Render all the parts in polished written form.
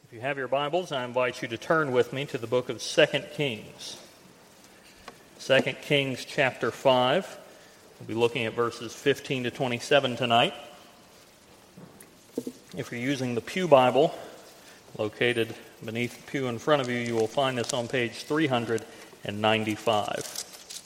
If you have your Bibles, I invite you to turn with me to the book of 2 Kings. 2 Kings chapter 5. We'll be looking at verses 15 to 27 tonight. If you're using the Pew Bible, located beneath the pew in front of you, you will find this on page 395.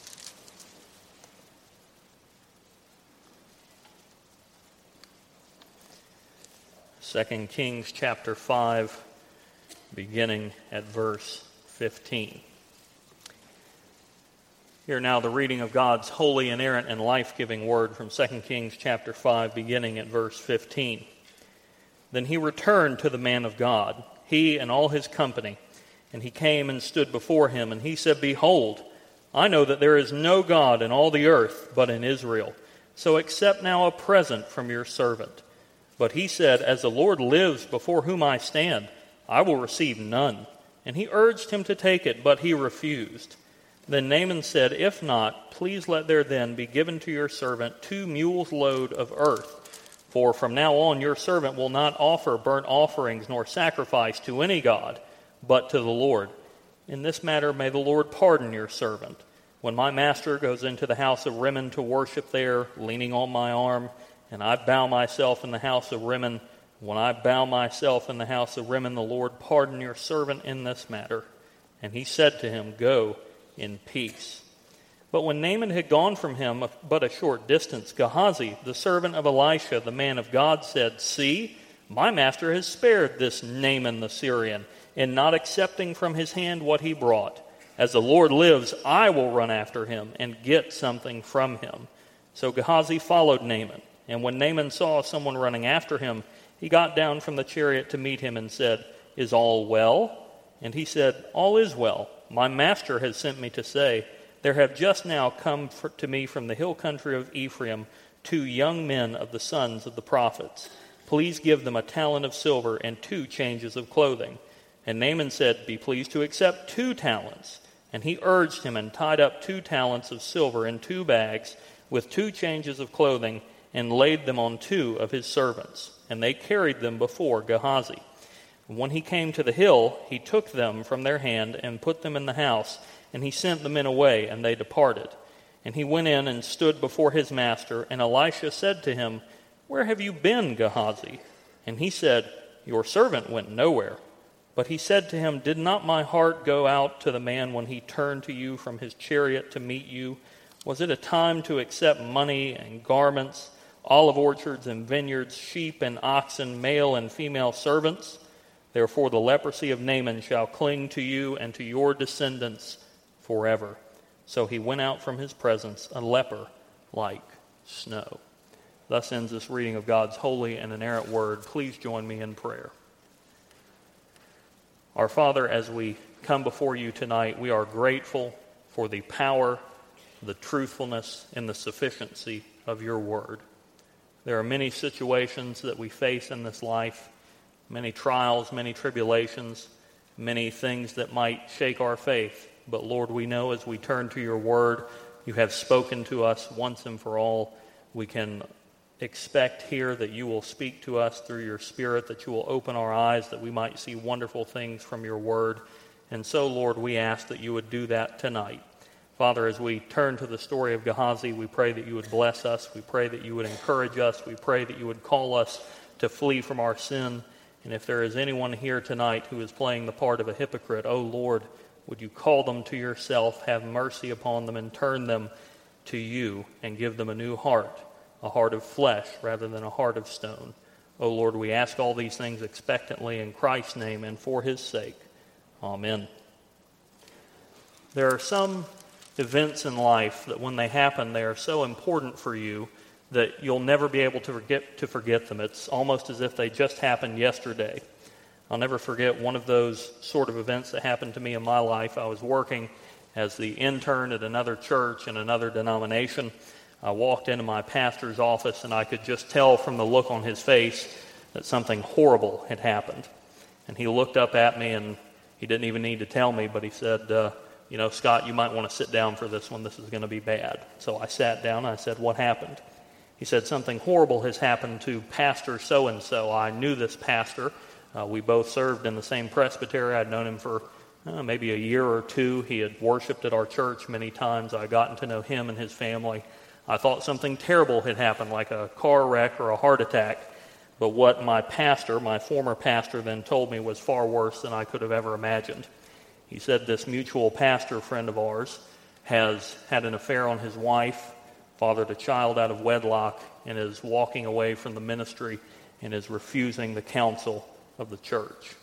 2 Kings chapter 5, beginning at verse 15. Hear now the reading of God's holy, inerrant, and life-giving word from 2 Kings chapter 5, beginning at verse 15. Then he returned to the man of God, he and all his company, and he came and stood before him, and he said, Behold, I know that there is no God in all the earth but in Israel, so accept now a present from your servant. But he said, As the Lord lives before whom I stand, I will receive none. And he urged him to take it, but he refused. Then Naaman said, If not, please let there then be given to your servant 2 mules' load of earth. For from now on your servant will not offer burnt offerings nor sacrifice to any god, but to the Lord. In this matter may the Lord pardon your servant. When my master goes into the house of Rimmon to worship there, leaning on my arm, and I bow myself in the house of Rimmon. When I bow myself in the house of Rimmon, the Lord pardon your servant in this matter. And he said to him, Go in peace. But when Naaman had gone from him but a short distance, Gehazi, the servant of Elisha, the man of God, said, See, my master has spared this Naaman the Syrian, in not accepting from his hand what he brought. As the Lord lives, I will run after him and get something from him. So Gehazi followed Naaman. And when Naaman saw someone running after him, he got down from the chariot to meet him and said, Is all well? And he said, All is well. My master has sent me to say, There have just now come to me from the hill country of Ephraim 2 young men of the sons of the prophets. Please give them a talent of silver and 2 changes of clothing. And Naaman said, Be pleased to accept 2 talents. And he urged him and tied up 2 talents of silver in 2 bags with 2 changes of clothing, and laid them on 2 of his servants, and they carried them before Gehazi. And when he came to the hill, he took them from their hand and put them in the house, and he sent the men away, and they departed. And he went in and stood before his master, and Elisha said to him, Where have you been, Gehazi? And he said, Your servant went nowhere. But he said to him, Did not my heart go out to the man when he turned to you from his chariot to meet you? Was it a time to accept money and garments, olive orchards and vineyards, sheep and oxen, male and female servants? Therefore the leprosy of Naaman shall cling to you and to your descendants forever. So he went out from his presence, a leper like snow. Thus ends this reading of God's holy and inerrant word. Please join me in prayer. Our Father, as we come before you tonight, we are grateful for the power, the truthfulness, and the sufficiency of your word. There are many situations that we face in this life, many trials, many tribulations, many things that might shake our faith. But Lord, we know as we turn to your word, you have spoken to us once and for all. We can expect here that you will speak to us through your Spirit, that you will open our eyes, that we might see wonderful things from your word. And so, Lord, we ask that you would do that tonight. Father, as we turn to the story of Gehazi, we pray that you would bless us. We pray that you would encourage us. We pray that you would call us to flee from our sin. And if there is anyone here tonight who is playing the part of a hypocrite, oh Lord, would you call them to yourself, have mercy upon them, and turn them to you, and give them a new heart, a heart of flesh rather than a heart of stone. Oh Lord, we ask all these things expectantly in Christ's name and for his sake. Amen. There are some events in life that when they happen, they are so important for you that you'll never be able to forget them. It's almost as if they just happened yesterday. I'll never forget one of those sort of events that happened to me in my life. I was working as the intern at another church in another denomination. I walked into my pastor's office, and I could just tell from the look on his face that something horrible had happened. And he looked up at me, and he didn't even need to tell me, but he said, Scott, you might want to sit down for this one. This is going to be bad. So I sat down. I said, What happened? He said, Something horrible has happened to Pastor so-and-so. I knew this pastor. We both served in the same presbytery. I'd known him for maybe a year or two. He had worshiped at our church many times. I had gotten to know him and his family. I thought something terrible had happened, like a car wreck or a heart attack. But what my former pastor, then told me was far worse than I could have ever imagined. He said this mutual pastor friend of ours has had an affair on his wife, fathered a child out of wedlock, and is walking away from the ministry and is refusing the counsel of the church.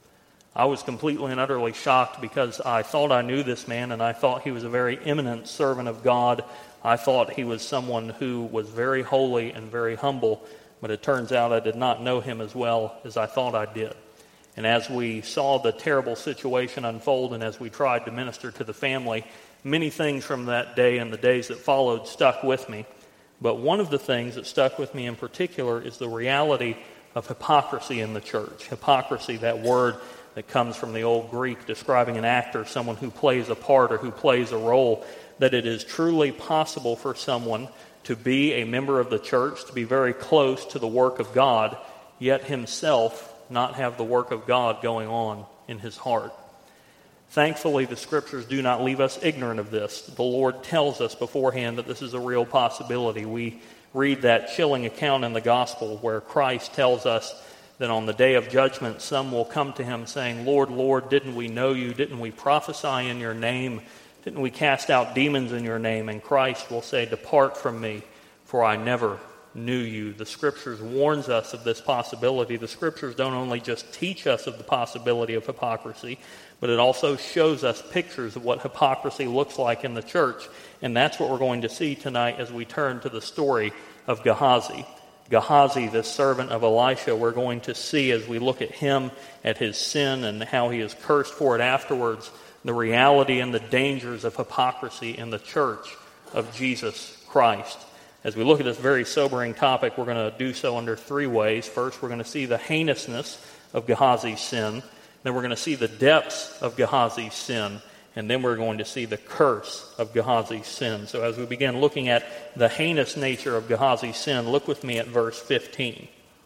I was completely and utterly shocked because I thought I knew this man, and I thought he was a very eminent servant of God. I thought he was someone who was very holy and very humble, but it turns out I did not know him as well as I thought I did. And as we saw the terrible situation unfold and as we tried to minister to the family, many things from that day and the days that followed stuck with me. But one of the things that stuck with me in particular is the reality of hypocrisy in the church. Hypocrisy, that word that comes from the old Greek describing an actor, someone who plays a part or who plays a role, that it is truly possible for someone to be a member of the church, to be very close to the work of God, yet himself not have the work of God going on in his heart. Thankfully, the Scriptures do not leave us ignorant of this. The Lord tells us beforehand that this is a real possibility. We read that chilling account in the Gospel where Christ tells us that on the day of judgment, some will come to him saying, "Lord, Lord, didn't we know you? Didn't we prophesy in your name? Didn't we cast out demons in your name?" And Christ will say, "Depart from me, for I never knew you." The Scriptures warns us of this possibility. The Scriptures don't only just teach us of the possibility of hypocrisy, but it also shows us pictures of what hypocrisy looks like in the church. And that's what we're going to see tonight as we turn to the story of Gehazi. Gehazi, the servant of Elisha, we're going to see as we look at him, at his sin and how he is cursed for it afterwards, the reality and the dangers of hypocrisy in the church of Jesus Christ. As we look at this very sobering topic, we're going to do so under three ways. First, we're going to see the heinousness of Gehazi's sin. Then we're going to see the depths of Gehazi's sin. And then we're going to see the curse of Gehazi's sin. So as we begin looking at the heinous nature of Gehazi's sin, look with me at verse 15.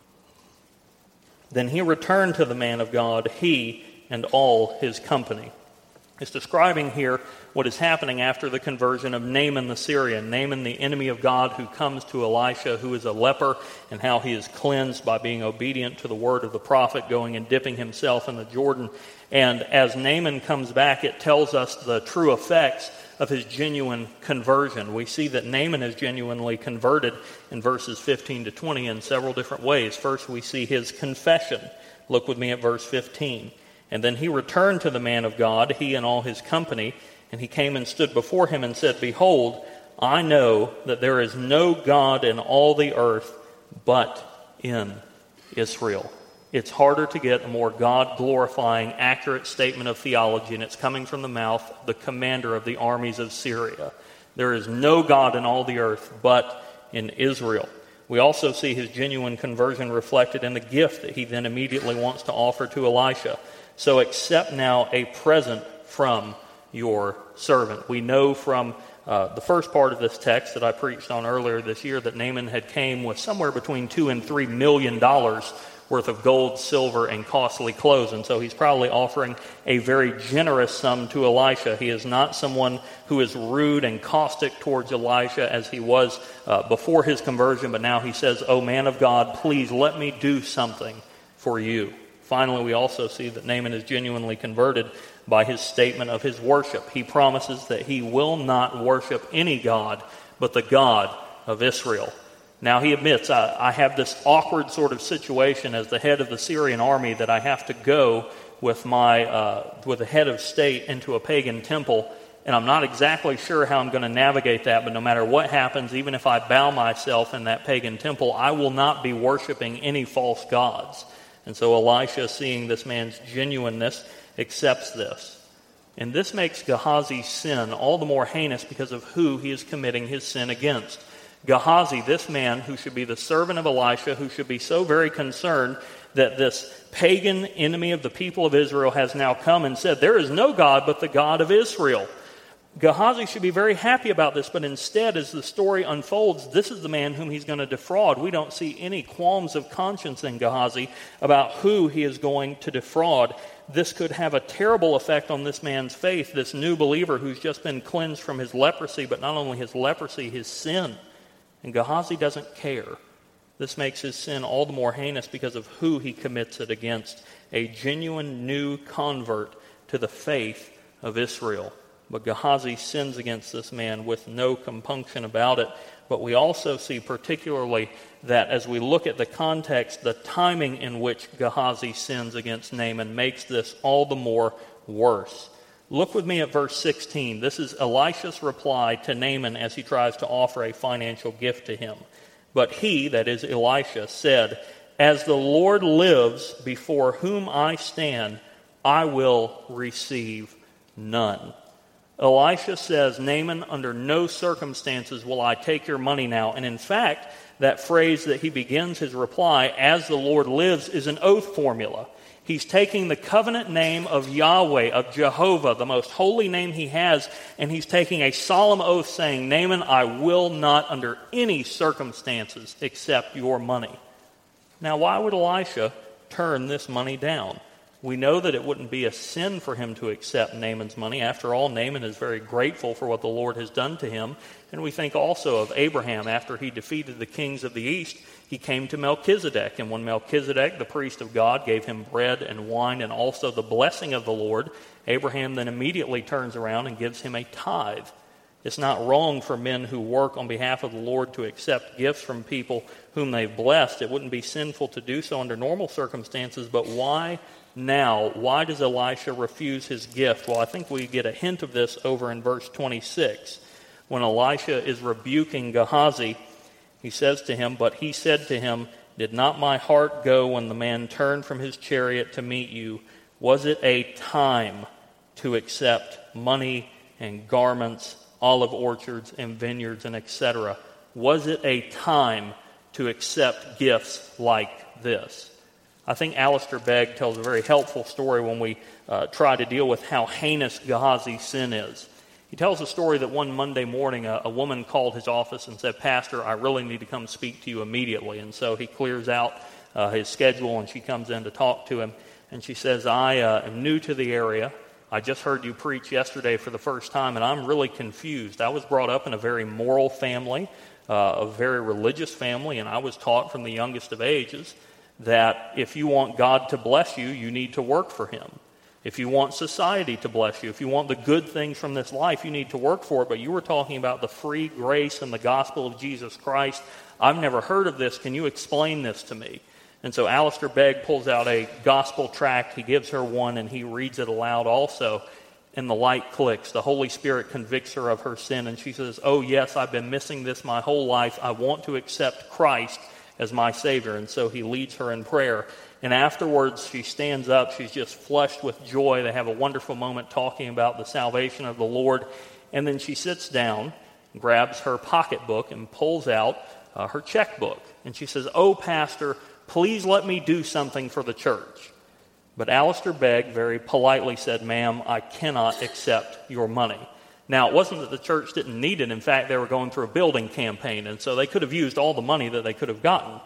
Then he returned to the man of God, he and all his company. It's describing here what is happening after the conversion of Naaman the Syrian. Naaman, the enemy of God, who comes to Elisha, who is a leper, and how he is cleansed by being obedient to the word of the prophet, going and dipping himself in the Jordan. And as Naaman comes back, it tells us the true effects of his genuine conversion. We see that Naaman is genuinely converted in verses 15 to 20 in several different ways. First, we see his confession. Look with me at verse 15. And then he returned to the man of God, he and all his company, and he came and stood before him and said, "Behold, I know that there is no God in all the earth but in Israel." It's harder to get a more God-glorifying, accurate statement of theology, and it's coming from the mouth of the commander of the armies of Syria. There is no God in all the earth but in Israel. We also see his genuine conversion reflected in the gift that he then immediately wants to offer to Elisha. "So accept now a present from your servant." We know from the first part of this text that I preached on earlier this year that Naaman had came with somewhere between $2 and $3 million worth of gold, silver, and costly clothes. And so he's probably offering a very generous sum to Elisha. He is not someone who is rude and caustic towards Elisha as he was before his conversion, but now he says, "Oh, man of God, please let me do something for you." Finally, we also see that Naaman is genuinely converted by his statement of his worship. He promises that he will not worship any god but the God of Israel. Now he admits, I have this awkward sort of situation as the head of the Syrian army that I have to go with the head of state into a pagan temple, and I'm not exactly sure how I'm going to navigate that, but no matter what happens, even if I bow myself in that pagan temple, I will not be worshiping any false gods. And so Elisha, seeing this man's genuineness, accepts this. And this makes Gehazi's sin all the more heinous because of who he is committing his sin against. Gehazi, this man who should be the servant of Elisha, who should be so very concerned that this pagan enemy of the people of Israel has now come and said, "There is no God but the God of Israel." Gehazi should be very happy about this, but instead, as the story unfolds, this is the man whom he's going to defraud. We don't see any qualms of conscience in Gehazi about who he is going to defraud. This could have a terrible effect on this man's faith, this new believer who's just been cleansed from his leprosy, but not only his leprosy, his sin. And Gehazi doesn't care. This makes his sin all the more heinous because of who he commits it against, a genuine new convert to the faith of Israel. But Gehazi sins against this man with no compunction about it. But we also see particularly that as we look at the context, the timing in which Gehazi sins against Naaman makes this all the more worse. Look with me at verse 16. This is Elisha's reply to Naaman as he tries to offer a financial gift to him. But he, that is Elisha, said, "As the Lord lives before whom I stand, I will receive none." Elisha says, "Naaman, under no circumstances will I take your money now." And in fact, that phrase that he begins his reply, "as the Lord lives," is an oath formula. He's taking the covenant name of Yahweh, of Jehovah, the most holy name he has, and he's taking a solemn oath saying, "Naaman, I will not under any circumstances accept your money." Now, why would Elisha turn this money down? We know that it wouldn't be a sin for him to accept Naaman's money. After all, Naaman is very grateful for what the Lord has done to him. And we think also of Abraham. After he defeated the kings of the east, he came to Melchizedek. And when Melchizedek, the priest of God, gave him bread and wine and also the blessing of the Lord, Abraham then immediately turns around and gives him a tithe. It's not wrong for men who work on behalf of the Lord to accept gifts from people whom they've blessed. It wouldn't be sinful to do so under normal circumstances, but why now? Why does Elisha refuse his gift? Well, I think we get a hint of this over in verse 26. When Elisha is rebuking Gehazi, he says to him, "But he said to him, did not my heart go when the man turned from his chariot to meet you? Was it a time to accept money and garments, olive orchards and vineyards and etc.? Was it a time to accept gifts like this?" I think Alistair Begg tells a very helpful story when we try to deal with how heinous Gehazi's sin is. He tells a story that one Monday morning a woman called his office and said, "Pastor, I really need to come speak to you immediately." And so he clears out his schedule and she comes in to talk to him. And she says, "I am new to the area. I just heard you preach yesterday for the first time and I'm really confused. I was brought up in a very moral family, a very religious family, and I was taught from the youngest of ages that if you want God to bless you, you need to work for Him. If you want society to bless you, if you want the good things from this life, you need to work for it. But you were talking about the free grace and the gospel of Jesus Christ. I've never heard of this. Can you explain this to me?" And so Alistair Begg pulls out a gospel tract. He gives her one and he reads it aloud also. And the light clicks. The Holy Spirit convicts her of her sin. And she says, "Oh yes, I've been missing this my whole life. I want to accept Christ as my Savior." And so he leads her in prayer. And afterwards, she stands up. She's just flushed with joy. They have a wonderful moment talking about the salvation of the Lord. And then she sits down, grabs her pocketbook, and pulls out her checkbook. And she says, "Oh, Pastor, please let me do something for the church." But Alistair Begg very politely said, "Ma'am, I cannot accept your money." Now, it wasn't that the church didn't need it. In fact, they were going through a building campaign, and so they could have used all the money that they could have gotten.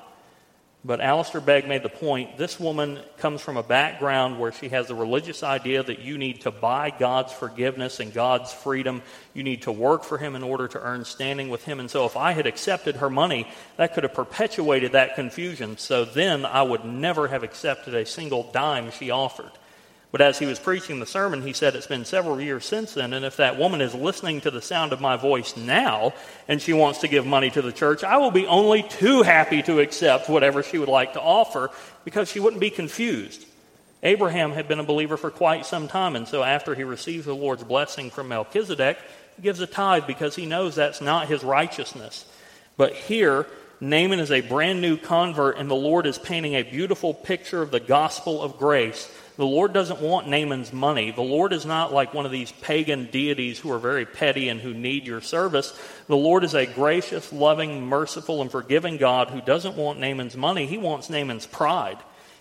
But Alistair Begg made the point, this woman comes from a background where she has the religious idea that you need to buy God's forgiveness and God's freedom. You need to work for Him in order to earn standing with Him. And so if I had accepted her money, that could have perpetuated that confusion. So then I would never have accepted a single dime she offered. But as he was preaching the sermon, he said, "It's been several years since then, and if that woman is listening to the sound of my voice now, and she wants to give money to the church, I will be only too happy to accept whatever she would like to offer, because she wouldn't be confused." Abraham had been a believer for quite some time, and so after he receives the Lord's blessing from Melchizedek, he gives a tithe because he knows that's not his righteousness. But here, Naaman is a brand new convert, and the Lord is painting a beautiful picture of the gospel of grace. The Lord doesn't want Naaman's money. The Lord is not like one of these pagan deities who are very petty and who need your service. The Lord is a gracious, loving, merciful, and forgiving God who doesn't want Naaman's money. He wants Naaman's pride.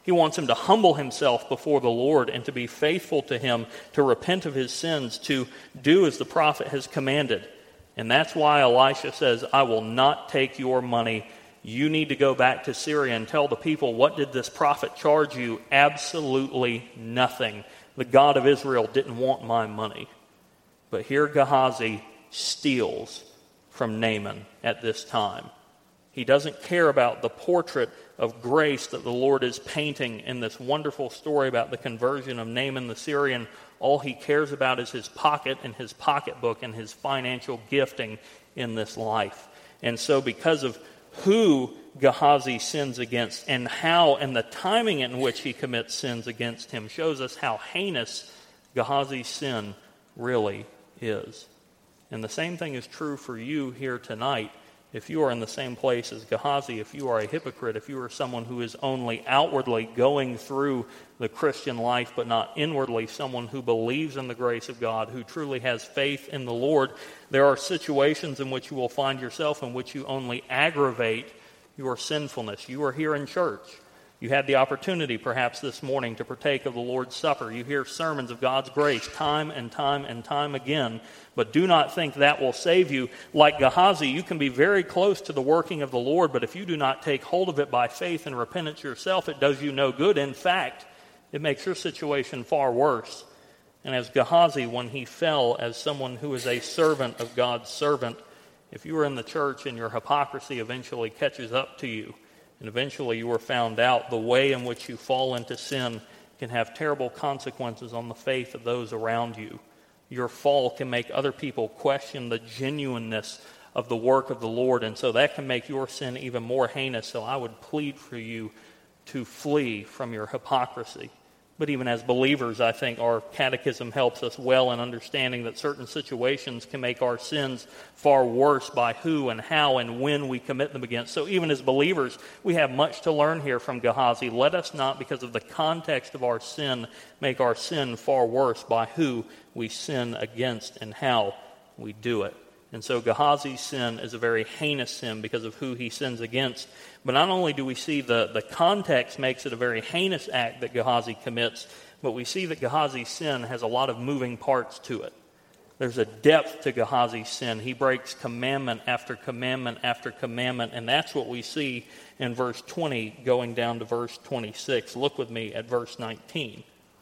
He wants him to humble himself before the Lord and to be faithful to him, to repent of his sins, to do as the prophet has commanded. And that's why Elisha says, I will not take your money. You need to go back to Syria and tell the people, what did this prophet charge you? Absolutely nothing. The God of Israel didn't want my money. But here Gehazi steals from Naaman at this time. He doesn't care about the portrait of grace that the Lord is painting in this wonderful story about the conversion of Naaman the Syrian. All he cares about is his pocket and his pocketbook and his financial gifting in this life. And so because of who Gehazi sins against and how and the timing in which he commits sins against him shows us how heinous Gehazi's sin really is. And the same thing is true for you here tonight. If you are in the same place as Gehazi, if you are a hypocrite, if you are someone who is only outwardly going through the Christian life but not inwardly someone who believes in the grace of God, who truly has faith in the Lord, there are situations in which you will find yourself in which you only aggravate your sinfulness. You are here in church. You had the opportunity perhaps this morning to partake of the Lord's Supper. You hear sermons of God's grace time and time and time again, but do not think that will save you. Like Gehazi, you can be very close to the working of the Lord, but if you do not take hold of it by faith and repentance yourself, it does you no good. In fact, it makes your situation far worse. And as Gehazi, when he fell as someone who is a servant of God's servant, if you are in the church and your hypocrisy eventually catches up to you, and eventually you are found out, the way in which you fall into sin can have terrible consequences on the faith of those around you. Your fall can make other people question the genuineness of the work of the Lord, and so that can make your sin even more heinous. So I would plead for you to flee from your hypocrisy. But even as believers, I think our catechism helps us well in understanding that certain situations can make our sins far worse by who and how and when we commit them against. So even as believers, we have much to learn here from Gehazi. Let us not, because of the context of our sin, make our sin far worse by who we sin against and how we do it. And so Gehazi's sin is a very heinous sin because of who he sins against. But not only do we see the context makes it a very heinous act that Gehazi commits, but we see that Gehazi's sin has a lot of moving parts to it. There's a depth to Gehazi's sin. He breaks commandment after commandment after commandment, and that's what we see in verse 20 going down to verse 26. Look with me at verse 19.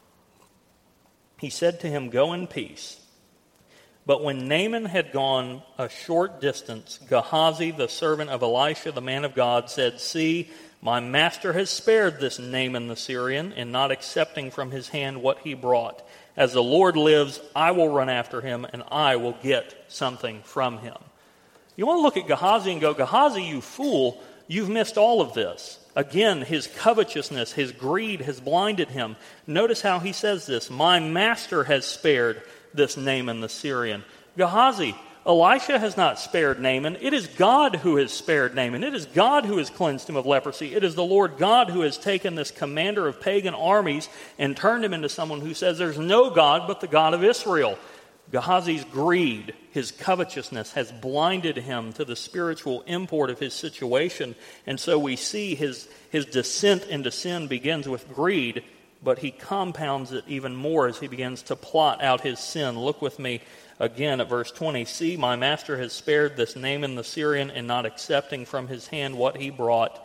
He said to him, "Go in peace." But when Naaman had gone a short distance, Gehazi, the servant of Elisha, the man of God, said, "See, my master has spared this Naaman the Syrian in not accepting from his hand what he brought. As the Lord lives, I will run after him, and I will get something from him." You want to look at Gehazi and go, Gehazi, you fool, you've missed all of this. Again, his covetousness, his greed has blinded him. Notice how he says this, "My master has spared this Naaman the Syrian." Gehazi, Elisha has not spared Naaman. It is God who has spared Naaman. It is God who has cleansed him of leprosy. It is the Lord God who has taken this commander of pagan armies and turned him into someone who says there's no God but the God of Israel. Gehazi's greed, his covetousness, has blinded him to the spiritual import of his situation. And so we see his descent into sin begins with greed, but he compounds it even more as he begins to plot out his sin. Look with me again at verse 20. "See, my master has spared this Naaman the Syrian in not accepting from his hand what he brought.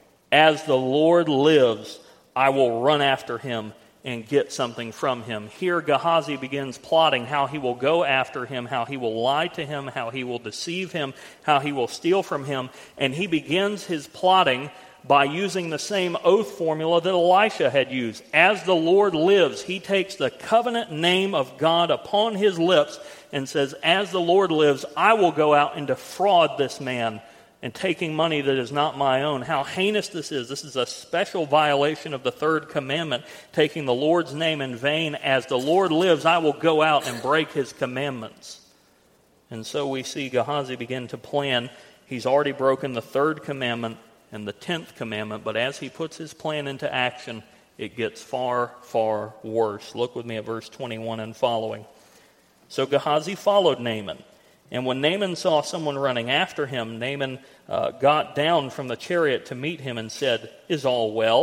As the Lord lives, I will run after him and get something from him." Here Gehazi begins plotting how he will go after him, how he will lie to him, how he will deceive him, how he will steal from him. And he begins his plotting by using the same oath formula that Elisha had used. As the Lord lives, he takes the covenant name of God upon his lips and says, "As the Lord lives, I will go out and defraud this man and taking money that is not my own." How heinous this is. This is a special violation of the third commandment, taking the Lord's name in vain. As the Lord lives, I will go out and break his commandments. And so we see Gehazi begin to plan. He's already broken the third commandment and the 10th commandment, but as he puts his plan into action, it gets far, far worse. Look with me at verse 21 and following. "So Gehazi followed Naaman, and when Naaman saw someone running after him, Naaman got down from the chariot to meet him and said, 'Is all well?'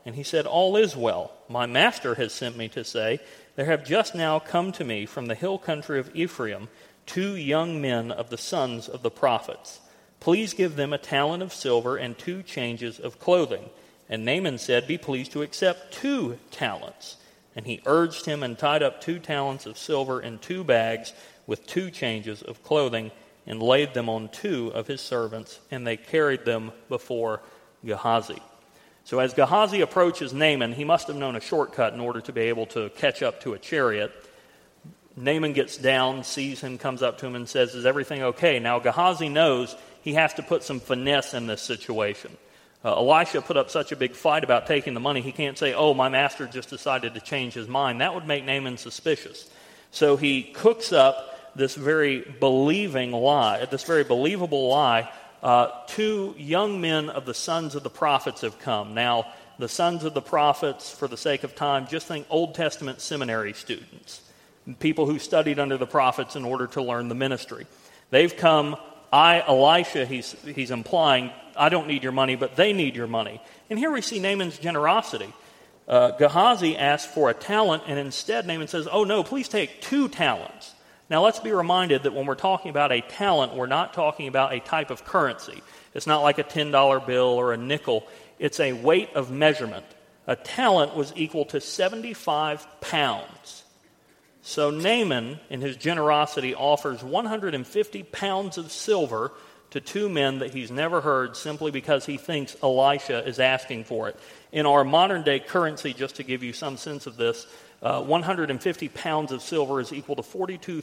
And he said, "All is well. My master has sent me to say, there have just now come to me from the hill country of Ephraim 2 young men of the sons of the prophets. Please give them a talent of silver and 2 changes of clothing." And Naaman said, "Be pleased to accept 2 talents. And he urged him and tied up 2 talents of silver in 2 bags with 2 changes of clothing and laid them on 2 of his servants, and they carried them before Gehazi. So as Gehazi approaches Naaman, he must have known a shortcut in order to be able to catch up to a chariot. Naaman gets down, sees him, comes up to him and says, "Is everything okay?" Now Gehazi knows he has to put some finesse in this situation. Elisha put up such a big fight about taking the money, he can't say, "Oh, my master just decided to change his mind." That would make Naaman suspicious. So he cooks up this very believable lie. 2 young men of the sons of the prophets have come. Now, the sons of the prophets, for the sake of time, just think Old Testament seminary students, people who studied under the prophets in order to learn the ministry. They've come. Elisha, he's implying, I don't need your money, but they need your money. And here we see Naaman's generosity. Gehazi asked for a talent, and instead Naaman says, "Oh no, please take 2 talents. Now let's be reminded that when we're talking about a talent, we're not talking about a type of currency. It's not like a $10 bill or a nickel. It's a weight of measurement. A talent was equal to 75 pounds. So Naaman, in his generosity, offers 150 pounds of silver to 2 men that he's never heard simply because he thinks Elisha is asking for it. In our modern-day currency, just to give you some sense of this, 150 pounds of silver is equal to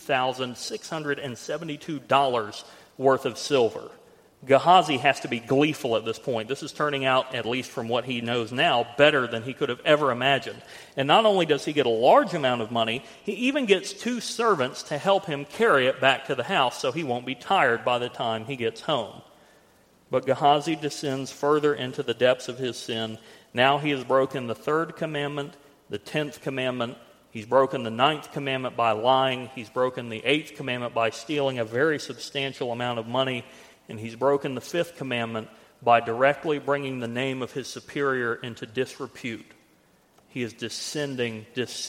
$42,672 worth of silver. Gehazi has to be gleeful at this point. This is turning out, at least from what he knows now, better than he could have ever imagined. And not only does he get a large amount of money, he even gets 2 servants to help him carry it back to the house so he won't be tired by the time he gets home. But Gehazi descends further into the depths of his sin. Now he has broken the 3rd commandment, the 10th commandment. He's broken the 9th commandment by lying. He's broken the 8th commandment by stealing a very substantial amount of money. And he's broken the 5th commandment by directly bringing the name of his superior into disrepute. He is descending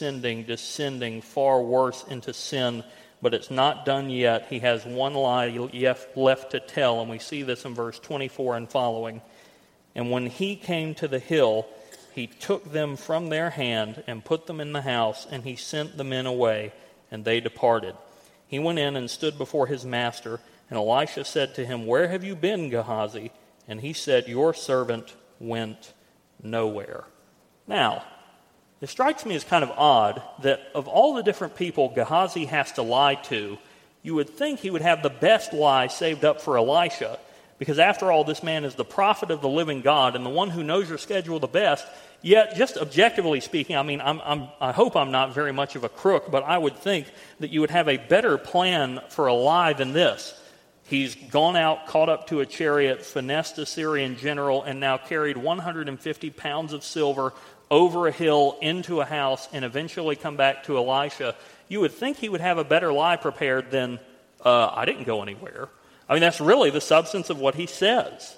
far worse into sin, but it's not done yet. He has one lie left to tell, and we see this in verse 24 and following. "And when he came to the hill, he took them from their hand and put them in the house, and he sent the men away, and they departed. He went in and stood before his master, and Elisha said to him, 'Where have you been, Gehazi?' And he said, 'Your servant went nowhere.'" Now, it strikes me as kind of odd that of all the different people Gehazi has to lie to, you would think he would have the best lie saved up for Elisha, because after all, this man is the prophet of the living God and the one who knows your schedule the best. Yet, just objectively speaking, I mean, I hope I'm not very much of a crook, but I would think that you would have a better plan for a lie than this. He's gone out, caught up to a chariot, finessed a Syrian general, and now carried 150 pounds of silver over a hill into a house and eventually come back to Elisha. You would think he would have a better lie prepared than, "I didn't go anywhere." I mean, that's really the substance of what he says.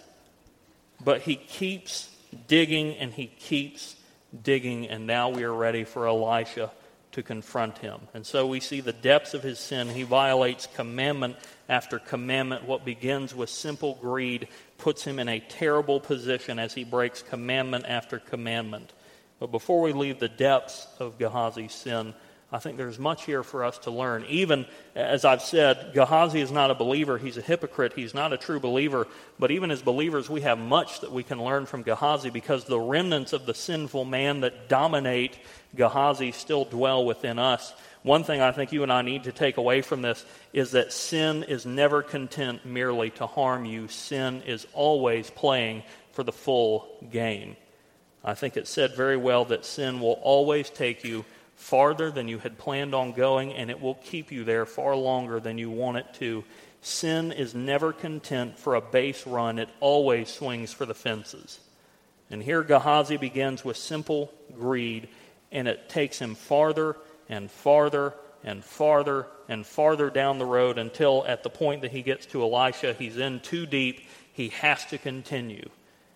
But he keeps digging and he keeps digging, and now we are ready for Elisha to confront him. And so we see the depths of his sin. He violates commandment after commandment. What begins with simple greed puts him in a terrible position as he breaks commandment after commandment. But before we leave the depths of Gehazi's sin, I think there's much here for us to learn. Even, as I've said, Gehazi is not a believer. He's a hypocrite. He's not a true believer. But even as believers, we have much that we can learn from Gehazi, because the remnants of the sinful man that dominate Gehazi still dwell within us. One thing I think you and I need to take away from this is that sin is never content merely to harm you. Sin is always playing for the full game. I think it said very well that sin will always take you farther than you had planned on going, and it will keep you there far longer than you want it to. Sin is never content for a base run. It always swings for the fences. And here Gehazi begins with simple greed, and it takes him farther and farther and farther and farther down the road until at the point that he gets to Elisha, he's in too deep. He has to continue.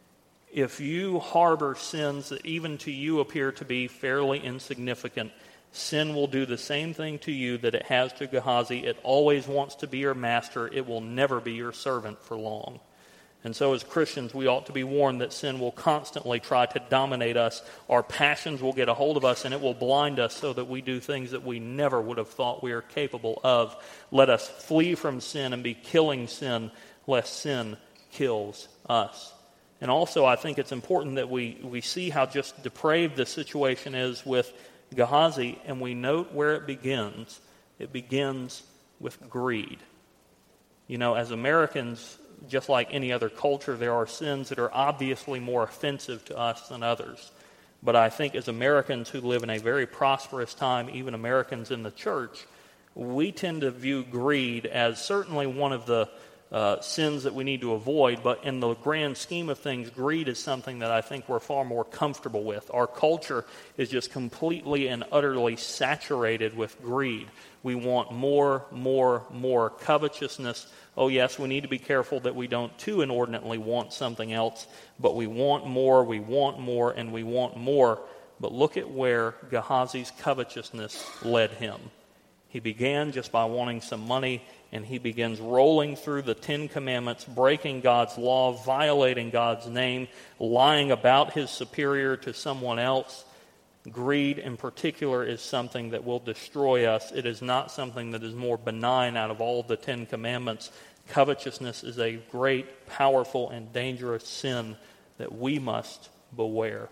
If you harbor sins that even to you appear to be fairly insignificant, sin will do the same thing to you that it has to Gehazi. It always wants to be your master. It will never be your servant for long. And so as Christians, we ought to be warned that sin will constantly try to dominate us. Our passions will get a hold of us, and it will blind us so that we do things that we never would have thought we are capable of. Let us flee from sin and be killing sin, lest sin kills us. And also, I think it's important that we see how just depraved the situation is with Gehazi, and we note where it begins. It begins with greed. You know, as Americans, just like any other culture, there are sins that are obviously more offensive to us than others. But I think as Americans who live in a very prosperous time, even Americans in the church, we tend to view greed as certainly one of the sins that we need to avoid, but in the grand scheme of things, greed is something that I think we're far more comfortable with. Our culture is just completely and utterly saturated with greed. We want more, more, more. Covetousness, oh yes, we need to be careful that we don't too inordinately want something else, but we want more, and we want more. But look at where Gehazi's covetousness led him. He began just by wanting some money, and he begins rolling through the 10 Commandments, breaking God's law, violating God's name, lying about his superior to someone else. Greed in particular is something that will destroy us. It is not something that is more benign out of all of the 10 Commandments. Covetousness is a great, powerful, and dangerous sin that we must beware.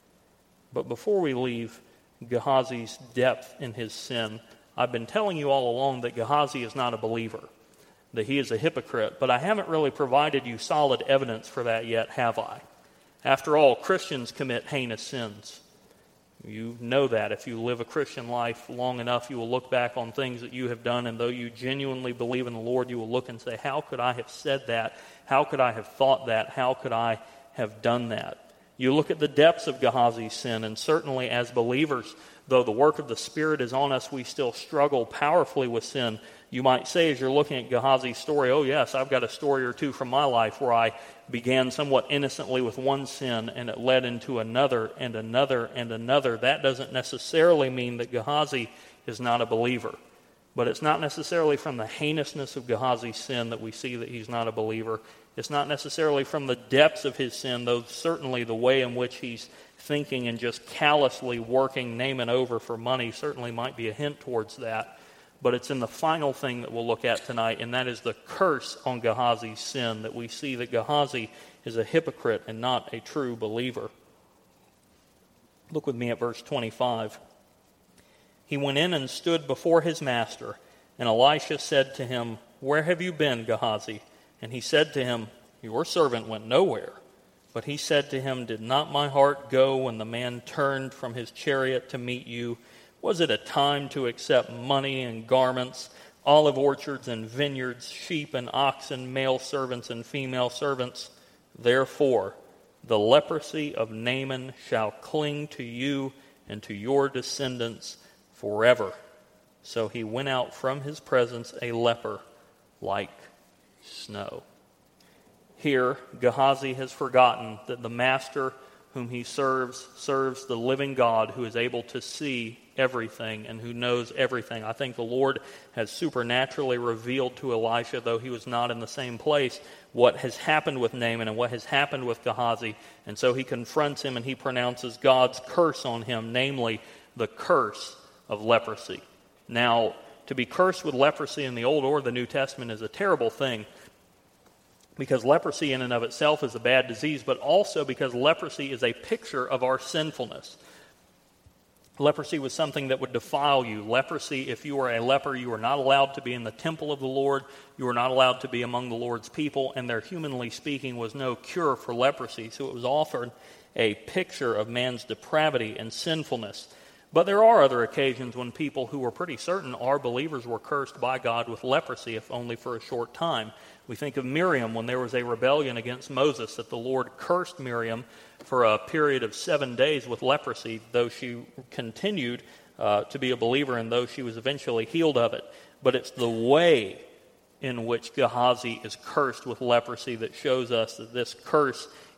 But before we leave Gehazi's depth in his sin, I've been telling you all along that Gehazi is not a believer, that he is a hypocrite, but I haven't really provided you solid evidence for that yet, have I? After all, Christians commit heinous sins. You know that. If you live a Christian life long enough, you will look back on things that you have done, and though you genuinely believe in the Lord, you will look and say, how could I have said that? How could I have thought that? How could I have done that? You look at the depths of Gehazi's sin, and certainly as believers, though the work of the Spirit is on us, we still struggle powerfully with sin. You might say, as you're looking at Gehazi's story, oh yes, I've got a story or two from my life where I began somewhat innocently with one sin, and it led into another and another and another. That doesn't necessarily mean that Gehazi is not a believer. But it's not necessarily from the heinousness of Gehazi's sin that we see that he's not a believer. It's not necessarily from the depths of his sin, though certainly the way in which he's thinking and just callously working Naaman over for money certainly might be a hint towards that. But it's in the final thing that we'll look at tonight, and that is the curse on Gehazi's sin, that we see that Gehazi is a hypocrite and not a true believer. Look with me at verse 25. He went in and stood before his master, and Elisha said to him, "Where have you been, Gehazi?" And he said to him, "Your servant went nowhere." But he said to him, "Did not my heart go when the man turned from his chariot to meet you? Was it a time to accept money and garments, olive orchards and vineyards, sheep and oxen, male servants and female servants? Therefore, the leprosy of Naaman shall cling to you and to your descendants forever." So he went out from his presence a leper like snow. Here, Gehazi has forgotten that the master whom he serves the living God who is able to see everything and who knows everything. I think the Lord has supernaturally revealed to Elisha, though he was not in the same place, what has happened with Naaman and what has happened with Gehazi. And so he confronts him and he pronounces God's curse on him, namely the curse of leprosy. Now, to be cursed with leprosy in the Old or the New Testament is a terrible thing, because leprosy in and of itself is a bad disease, but also because leprosy is a picture of our sinfulness. Leprosy was something that would defile you. Leprosy, if you were a leper, you were not allowed to be in the temple of the Lord. You were not allowed to be among the Lord's people, and there, humanly speaking, was no cure for leprosy. So it was offered a picture of man's depravity and sinfulness. But there are other occasions when people who were pretty certain are believers were cursed by God with leprosy, if only for a short time. We think of Miriam when there was a rebellion against Moses, that the Lord cursed Miriam for a period of 7 days with leprosy, though she continued to be a believer and though she was eventually healed of it. But it's the way in which Gehazi is cursed with leprosy that shows us that this curse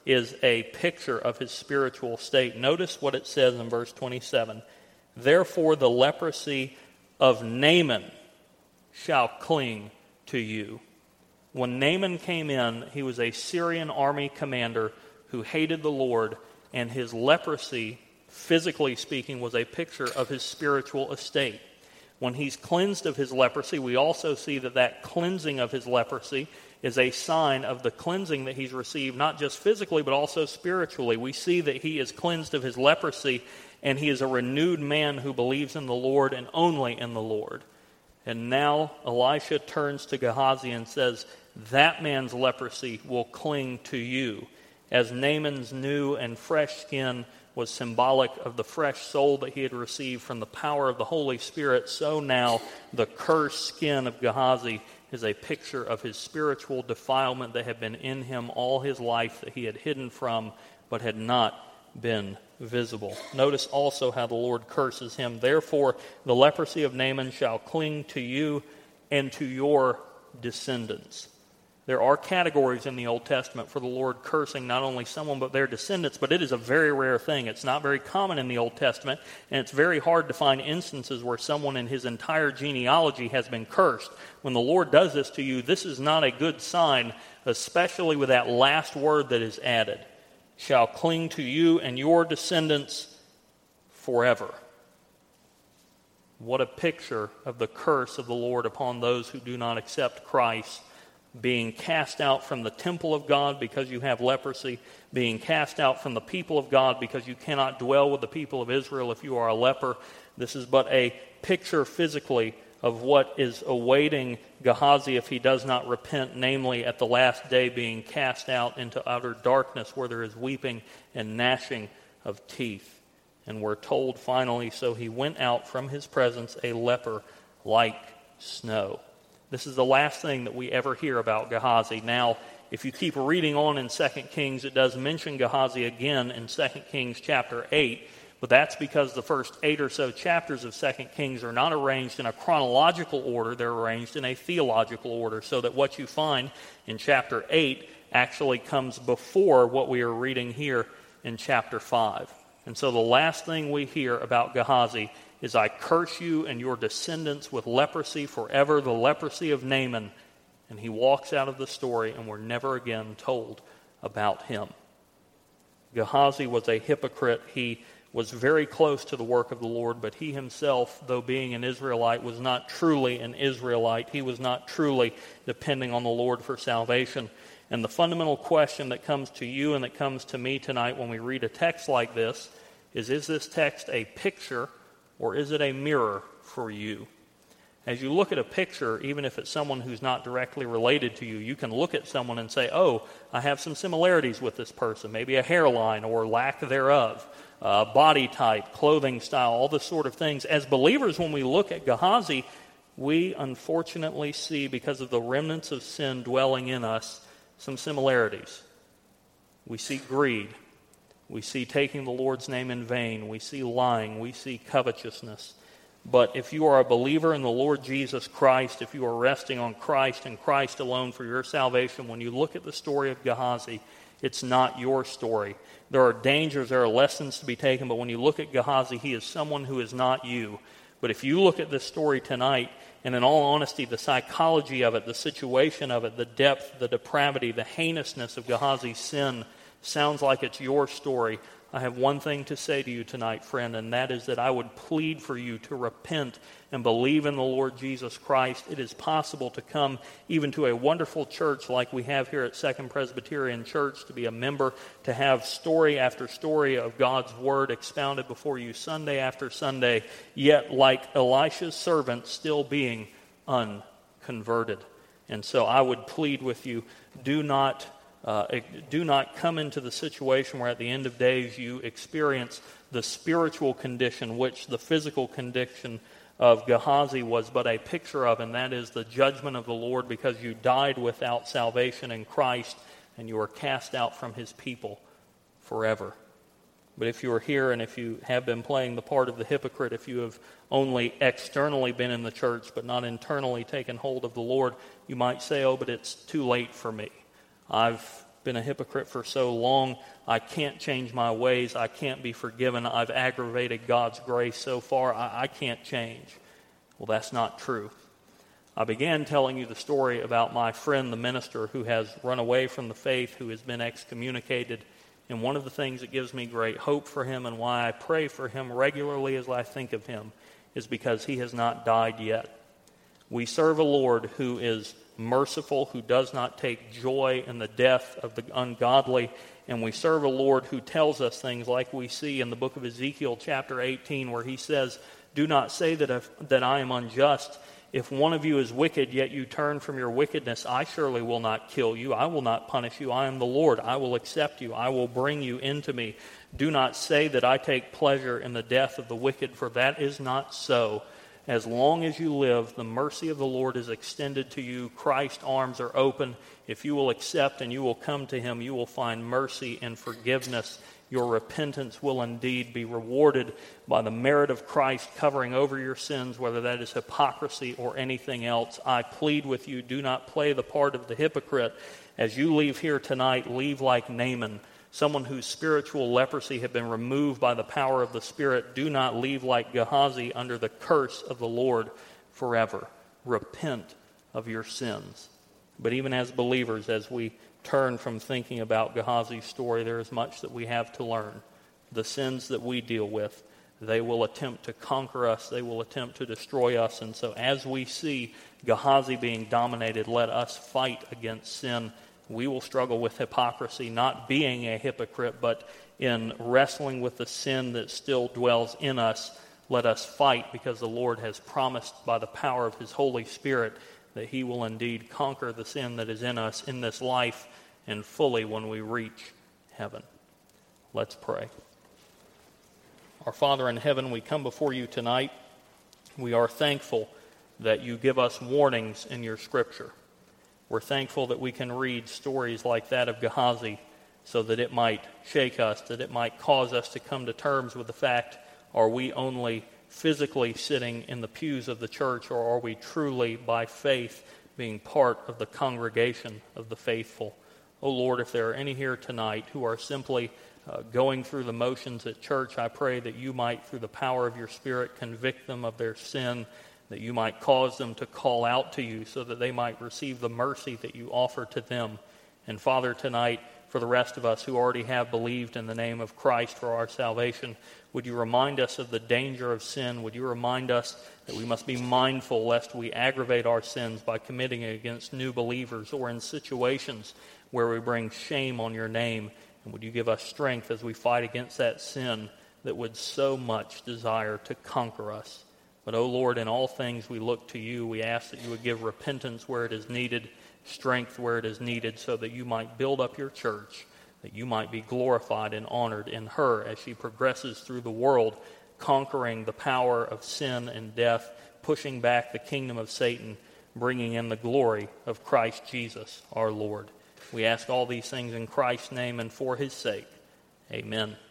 is a picture of his spiritual state. Notice what it says in verse 27. Therefore the leprosy of Naaman shall cling to you. When Naaman came in, he was a Syrian army commander who hated the Lord, and his leprosy, physically speaking, was a picture of his spiritual estate. When he's cleansed of his leprosy, we also see that cleansing of his leprosy is a sign of the cleansing that he's received, not just physically, but also spiritually. We see that he is cleansed of his leprosy, and he is a renewed man who believes in the Lord and only in the Lord. And now Elisha turns to Gehazi and says, that man's leprosy will cling to you. As Naaman's new and fresh skin was symbolic of the fresh soul that he had received from the power of the Holy Spirit, so now the cursed skin of Gehazi is a picture of his spiritual defilement that had been in him all his life, that he had hidden from, but had not been visible. Notice also how the Lord curses him. Therefore, the leprosy of Naaman shall cling to you and to your descendants. There are categories in the Old Testament for the Lord cursing not only someone but their descendants, but it is a very rare thing. It's not very common in the Old Testament, and it's very hard to find instances where someone in his entire genealogy has been cursed. When the Lord does this to you, this is not a good sign, especially with that last word that is added. Shall cling to you and your descendants forever. What a picture of the curse of the Lord upon those who do not accept Christ. Being cast out from the temple of God because you have leprosy, being cast out from the people of God because you cannot dwell with the people of Israel if you are a leper. This is but a picture physically of what is awaiting Gehazi if he does not repent, namely at the last day being cast out into utter darkness where there is weeping and gnashing of teeth. And we're told finally, so he went out from his presence a leper like snow. This is the last thing that we ever hear about Gehazi. Now, if you keep reading on in 2 Kings, it does mention Gehazi again in 2 Kings chapter 8, but that's because the first 8 or so chapters of 2 Kings are not arranged in a chronological order, they're arranged in a theological order, so that what you find in chapter 8 actually comes before what we are reading here in chapter 5. And so the last thing we hear about Gehazi is, I curse you and your descendants with leprosy forever, the leprosy of Naaman. And he walks out of the story, and we're never again told about him. Gehazi was a hypocrite. He was very close to the work of the Lord, but he himself, though being an Israelite, was not truly an Israelite. He was not truly depending on the Lord for salvation. And the fundamental question that comes to you and that comes to me tonight when we read a text like this is this text a picture or is it a mirror for you? As you look at a picture, even if it's someone who's not directly related to you, you can look at someone and say, oh, I have some similarities with this person, maybe a hairline or lack thereof, body type, clothing style, all this sort of things. As believers, when we look at Gehazi, we unfortunately see, because of the remnants of sin dwelling in us, some similarities. We see greed. We see taking the Lord's name in vain. We see lying. We see covetousness. But if you are a believer in the Lord Jesus Christ, if you are resting on Christ and Christ alone for your salvation, when you look at the story of Gehazi, it's not your story. There are dangers, there are lessons to be taken, but when you look at Gehazi, he is someone who is not you. But if you look at this story tonight, and in all honesty, the psychology of it, the situation of it, the depth, the depravity, the heinousness of Gehazi's sin sounds like it's your story, I have one thing to say to you tonight, friend, and that is that I would plead for you to repent and believe in the Lord Jesus Christ. It is possible to come even to a wonderful church like we have here at Second Presbyterian Church, to be a member, to have story after story of God's Word expounded before you Sunday after Sunday, yet like Elisha's servant still being unconverted. And so I would plead with you, do not come into the situation where at the end of days you experience the spiritual condition which the physical condition of Gehazi was but a picture of, and that is the judgment of the Lord because you died without salvation in Christ and you are cast out from his people forever. But if you are here and if you have been playing the part of the hypocrite, if you have only externally been in the church but not internally taken hold of the Lord, you might say, oh, but it's too late for me. I've been a hypocrite for so long. I can't change my ways. I can't be forgiven. I've aggravated God's grace so far. I can't change. Well, that's not true. I began telling you the story about my friend, the minister, who has run away from the faith, who has been excommunicated. And one of the things that gives me great hope for him and why I pray for him regularly as I think of him is because he has not died yet. We serve a Lord who is merciful, who does not take joy in the death of the ungodly, and we serve a Lord who tells us things like we see in the book of Ezekiel chapter 18, where he says, "Do not say that I am unjust. If one of you is wicked, yet you turn from your wickedness, I surely will not kill you. I will not punish you. I am the Lord. I will accept you. I will bring you into me. Do not say that I take pleasure in the death of the wicked, for that is not so. As long as you live, the mercy of the Lord is extended to you. Christ's arms are open. If you will accept and you will come to him, you will find mercy and forgiveness. Your repentance will indeed be rewarded by the merit of Christ covering over your sins, whether that is hypocrisy or anything else. I plead with you, do not play the part of the hypocrite. As you leave here tonight, leave like Naaman, someone whose spiritual leprosy had been removed by the power of the Spirit. Do not leave like Gehazi under the curse of the Lord forever. Repent of your sins. But even as believers, as we turn from thinking about Gehazi's story, there is much that we have to learn. The sins that we deal with, they will attempt to conquer us. They will attempt to destroy us. And so as we see Gehazi being dominated, let us fight against sin. We will struggle with hypocrisy, not being a hypocrite, but in wrestling with the sin that still dwells in us. Let us fight, because the Lord has promised by the power of his Holy Spirit that he will indeed conquer the sin that is in us in this life and fully when we reach heaven. Let's pray. Our Father in heaven, we come before you tonight. We are thankful that you give us warnings in your Scripture. We're thankful that we can read stories like that of Gehazi so that it might shake us, that it might cause us to come to terms with the fact, are we only physically sitting in the pews of the church, or are we truly, by faith, being part of the congregation of the faithful? Oh Lord, if there are any here tonight who are simply going through the motions at church, I pray that you might, through the power of your Spirit, convict them of their sin, that you might cause them to call out to you so that they might receive the mercy that you offer to them. And Father, tonight, for the rest of us who already have believed in the name of Christ for our salvation, would you remind us of the danger of sin? Would you remind us that we must be mindful lest we aggravate our sins by committing it against new believers or in situations where we bring shame on your name? And would you give us strength as we fight against that sin that would so much desire to conquer us? But, O Lord, in all things we look to you. We ask that you would give repentance where it is needed, strength where it is needed, so that you might build up your church, that you might be glorified and honored in her as she progresses through the world, conquering the power of sin and death, pushing back the kingdom of Satan, bringing in the glory of Christ Jesus, our Lord. We ask all these things in Christ's name and for his sake. Amen.